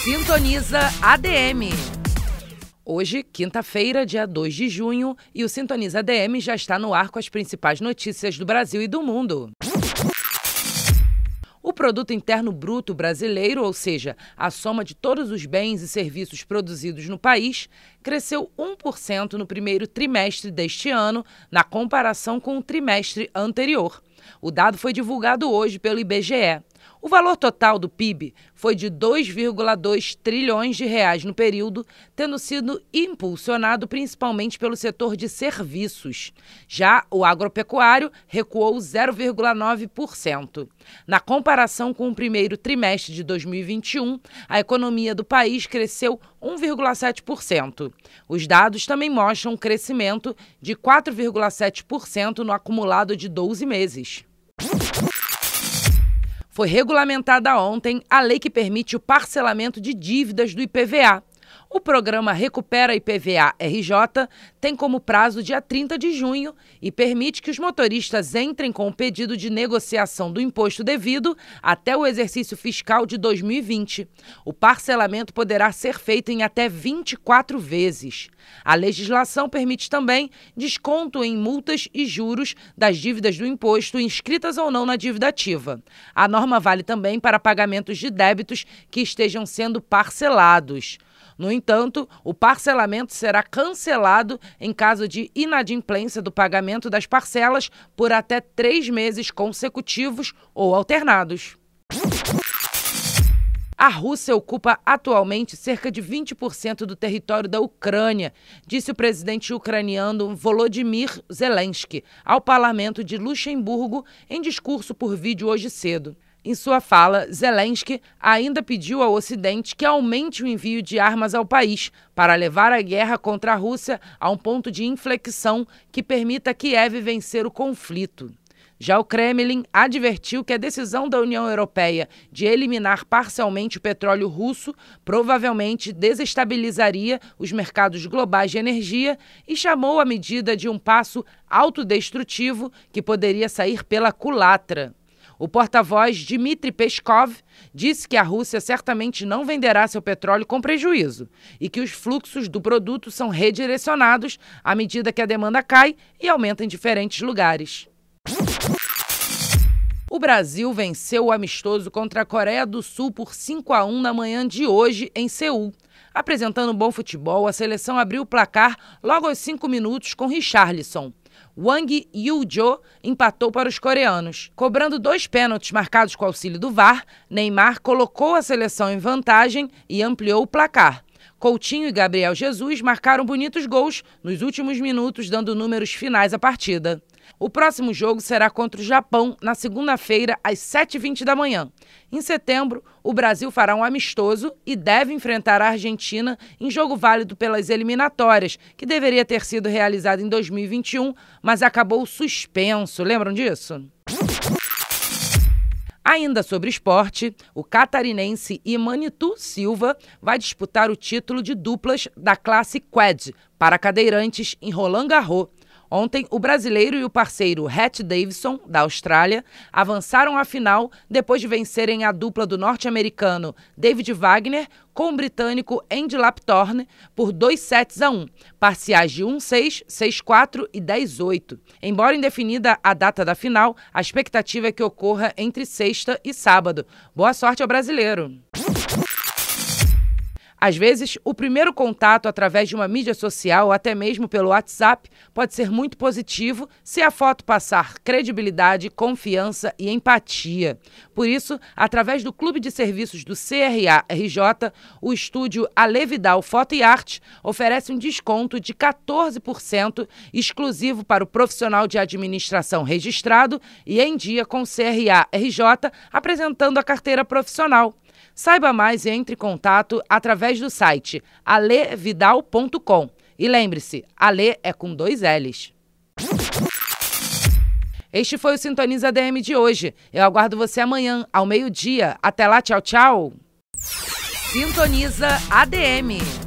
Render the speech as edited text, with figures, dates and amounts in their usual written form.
Sintoniza ADM. Hoje, quinta-feira, dia 2 de junho, e o Sintoniza ADM já está no ar com as principais notícias do Brasil e do mundo. O Produto Interno Bruto brasileiro, ou seja, a soma de todos os bens e serviços produzidos no país, cresceu 1% no primeiro trimestre deste ano, na comparação com o trimestre anterior. O dado foi divulgado hoje pelo IBGE. O valor total do PIB foi de 2,2 trilhões de reais no período, tendo sido impulsionado principalmente pelo setor de serviços. Já o agropecuário recuou 0,9%. Na comparação com o primeiro trimestre de 2021, a economia do país cresceu 1,7%. Os dados também mostram um crescimento de 4,7% no acumulado de 12 meses. Foi regulamentada ontem a lei que permite o parcelamento de dívidas do IPVA. O programa Recupera IPVA RJ tem como prazo dia 30 de junho e permite que os motoristas entrem com o pedido de negociação do imposto devido até o exercício fiscal de 2020. O parcelamento poderá ser feito em até 24 vezes. A legislação permite também desconto em multas e juros das dívidas do imposto inscritas ou não na dívida ativa. A norma vale também para pagamentos de débitos que estejam sendo parcelados. No entanto, o parcelamento será cancelado em caso de inadimplência do pagamento das parcelas por até 3 meses consecutivos ou alternados. A Rússia ocupa atualmente cerca de 20% do território da Ucrânia, disse o presidente ucraniano Volodymyr Zelensky ao parlamento de Luxemburgo em discurso por vídeo hoje cedo. Em sua fala, Zelensky ainda pediu ao Ocidente que aumente o envio de armas ao país para levar a guerra contra a Rússia a um ponto de inflexão que permita Kiev vencer o conflito. Já o Kremlin advertiu que a decisão da União Europeia de eliminar parcialmente o petróleo russo provavelmente desestabilizaria os mercados globais de energia e chamou a medida de um passo autodestrutivo que poderia sair pela culatra. O porta-voz Dmitry Peskov disse que a Rússia certamente não venderá seu petróleo com prejuízo e que os fluxos do produto são redirecionados à medida que a demanda cai e aumenta em diferentes lugares. O Brasil venceu o amistoso contra a Coreia do Sul por 5-1 na manhã de hoje em Seul. Apresentando bom futebol, a seleção abriu o placar logo aos 5 minutos com Richarlison. Wang Yu-jo empatou para os coreanos. Cobrando 2 pênaltis marcados com auxílio do VAR, Neymar colocou a seleção em vantagem e ampliou o placar. Coutinho e Gabriel Jesus marcaram bonitos gols nos últimos minutos, dando números finais à partida. O próximo jogo será contra o Japão na segunda-feira, às 7h20 da manhã. Em setembro, o Brasil fará um amistoso e deve enfrentar a Argentina em jogo válido pelas eliminatórias, que deveria ter sido realizado em 2021, mas acabou suspenso. Lembram disso? Ainda sobre esporte, o catarinense Imanitu Silva vai disputar o título de duplas da classe Quad para cadeirantes em Roland Garros. Ontem, o brasileiro e o parceiro Rhett Davidson, da Austrália, avançaram à final depois de vencerem a dupla do norte-americano David Wagner com o britânico Andy Lapthorne por 2-1, parciais de 1-6, 6-4 e 10-8. Embora indefinida a data da final, a expectativa é que ocorra entre sexta e sábado. Boa sorte ao brasileiro! Às vezes, o primeiro contato através de uma mídia social ou até mesmo pelo WhatsApp pode ser muito positivo se a foto passar credibilidade, confiança e empatia. Por isso, através do Clube de Serviços do CRA-RJ, o estúdio Ale Vidal Foto e Arte oferece um desconto de 14% exclusivo para o profissional de administração registrado e em dia com o CRA-RJ apresentando a carteira profissional. Saiba mais e entre em contato através do site alevidal.com. E lembre-se, Ale é com 2 L's. Este foi o Sintoniza ADM de hoje. Eu aguardo você amanhã, ao meio-dia. Até lá, tchau, tchau. Sintoniza ADM.